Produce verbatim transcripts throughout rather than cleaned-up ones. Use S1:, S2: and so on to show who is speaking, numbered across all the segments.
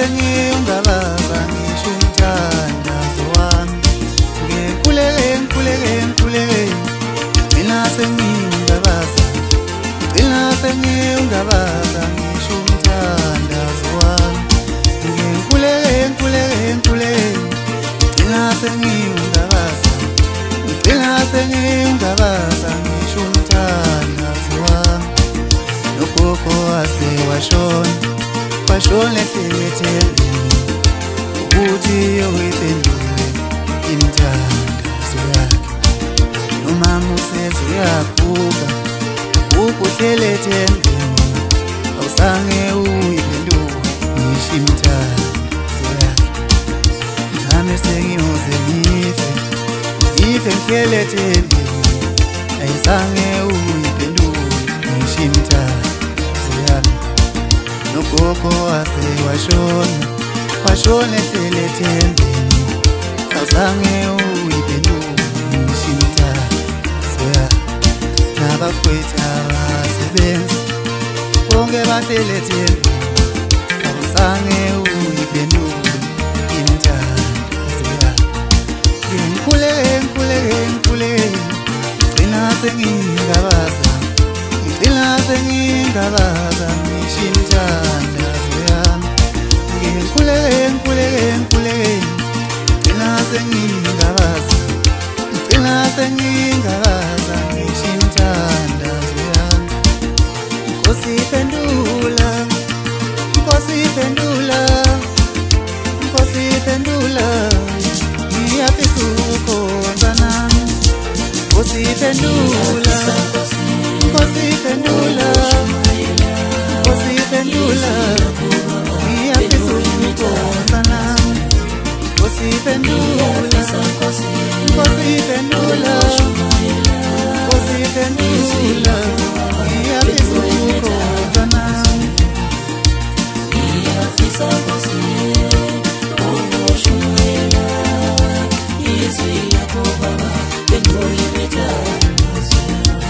S1: sengiungabaza ngisho umthandazo wami. Ngikhuleke ngikhuleke ngikhuleke ngina sengiungabaza, ngina sengiungabaza ngisho umthandazo wami. Ngikhuleke ngikhuleke ngikhuleke ngina sengiungabaza, ngina sengiungabaza ngisho umthandazo wami. Nogogo wase washona, washona ehlethembeni ukuthi yoyiphendule imithandazo yakhe. Nomama useze uyaphuka, ukuhlele ethembeni awusange uyiphendule ngisho imithandazo yakhe. Nami sengiyoze ngife, ngife ngihlele ethembeni ayizange uyiphendule ngisho imithandazo yakhe. Nogogo wase washona, washona ehlele ethembeni awuzange uyiphendule ngisho imithandazo yakhe. Nabafowethu abasebenzi bonke bahlele ethembeni awuzange uyiphendule imithandazo yakhe. Ngikhuleke ngikhuleke ngikhuleke ngina sengingabaza, ngina sengingabaza ngisho imithandazo yami. Ngikhuleke ngikhuleke ngikhuleke ngina sengingabaza, ngina sengingabaza ngisho imithandazo yami. Nkosi phendula, Nkosi phendula, Nkosi phendula, ngiyafisa ukukhonza nami. Nkosi phendula, Nkosi phendula, Nkosi phendula, ngiyafisa ukukhonza nami. Nkosi phendula, Nkosi phendula, Nkosi phendula, ngiyafisa ukukhonza nami.
S2: Ngiyafisa Nkosi ukushumayela izwi lakho Baba, phendula imithandazo yami.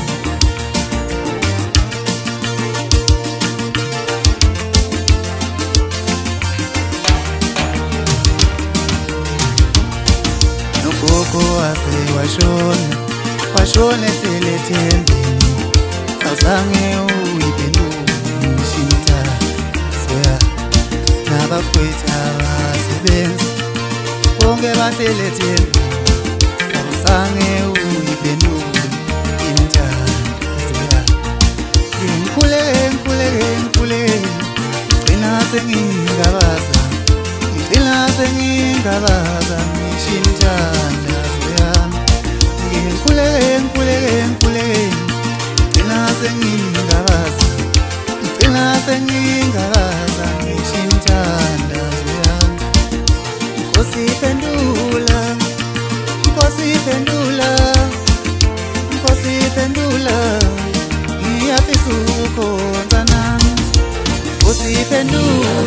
S1: Nogogo wase washona, washona ehlele ethembeni awuzange uyiphendule ngisho imithandazo yakhe. Nabafowethu abasebenzi bonke bahlele ethembeni awuzange uyiphendule imithandazo yakhe. Ngikhuleke ngikhuleke ngikhuleke ngina sengingabaza, ngina sengingabaza ngisho imithandazo yami. Ngikhuleke ngikhuleke ngikhuleke ngina sengingabaza, ngina sengingabaza ngisho imithandazo yami. Nkosi phendula, Nkosi phendula, Nkosi phendula, ngiyafisa ukukhonza nami. Nkosi phendula,